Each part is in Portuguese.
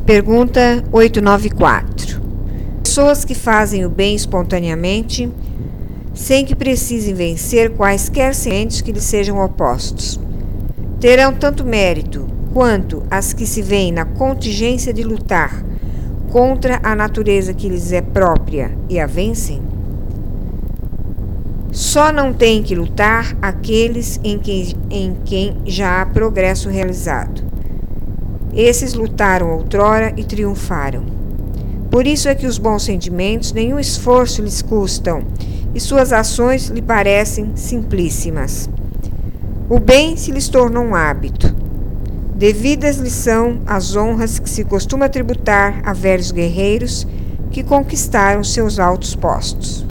Pergunta 894. Pessoas que fazem o bem espontaneamente, sem que precisem vencer quaisquer sentimentos que lhes sejam opostos, terão tanto mérito quanto as que se veem na contingência de lutar contra a natureza que lhes é própria e a vencem? Só não têm que lutar aqueles em quem já há progresso realizado. Esses lutaram outrora e triunfaram. Por isso é que os bons sentimentos nenhum esforço lhes custam e suas ações lhe parecem simplíssimas. O bem se lhes tornou um hábito. Devidas lhes são as honras que se costuma tributar a velhos guerreiros que conquistaram seus altos postos.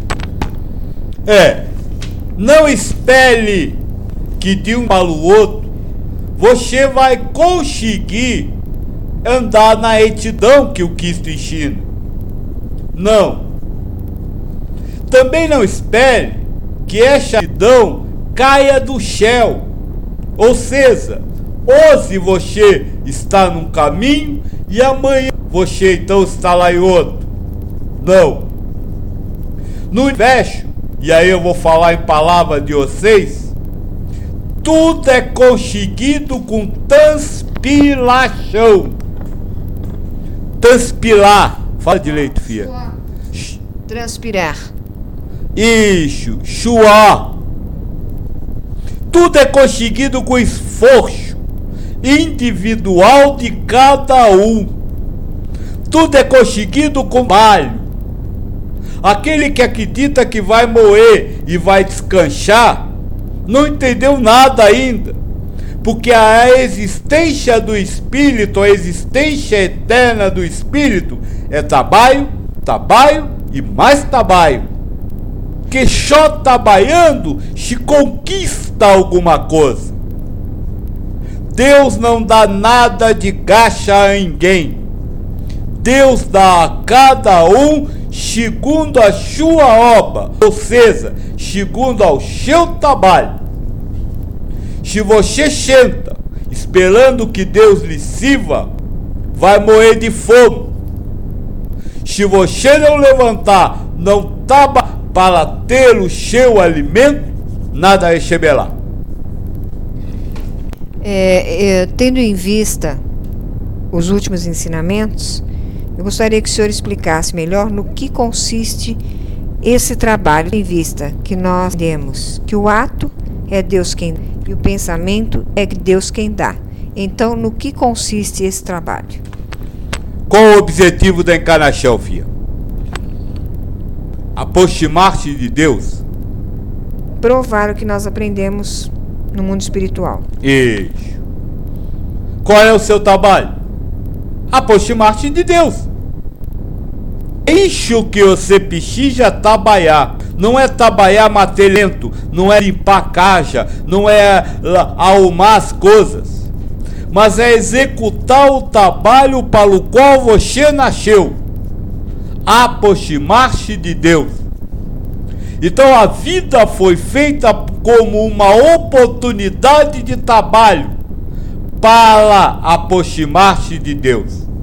Não espere que de um para o outro você vai conseguir andar na retidão que o Cristo ensina. Não. Também não espere que essa retidão caia do céu. Ou seja, hoje você está num caminho e amanhã você então está lá em outro. Não. No universo, e aí eu vou falar em palavras de vocês, tudo é conseguido com transpiração. Transpirar. Fala direito, filha. Transpirar. Isso, suar. Tudo é conseguido com esforço individual de cada um. Tudo é conseguido com trabalho. Aquele que acredita que vai morrer e vai descansar, não entendeu nada ainda. Porque a existência do Espírito, a existência eterna do Espírito é trabalho, trabalho e mais trabalho. Que só trabalhando se conquista alguma coisa. Deus não dá nada de graça a ninguém. Deus dá a cada um segundo a sua obra, ou seja, segundo ao seu trabalho. Se você senta esperando que Deus lhe sirva, vai morrer de fome. Se você não levantar, não trabalhar para ter o seu alimento, nada receberá. Tendo em vista os últimos ensinamentos, eu gostaria que o senhor explicasse melhor no que consiste esse trabalho, em vista que nós temos que o ato é Deus quem dá e o pensamento é Deus quem dá. Então, no que consiste esse trabalho? Qual o objetivo da encarnação, filha? Aproximar-se de Deus. Provar o que nós aprendemos no mundo espiritual. Isso. Qual é o seu trabalho? Aproximar-se de Deus. Isso que você precisa trabalhar. Não é trabalhar materialmente, não é limpar caixa, não é arrumar as coisas, mas é executar o trabalho para o qual você nasceu. Aproximar-se de Deus. Então a vida foi feita como uma oportunidade de trabalho para aproximar-se de Deus.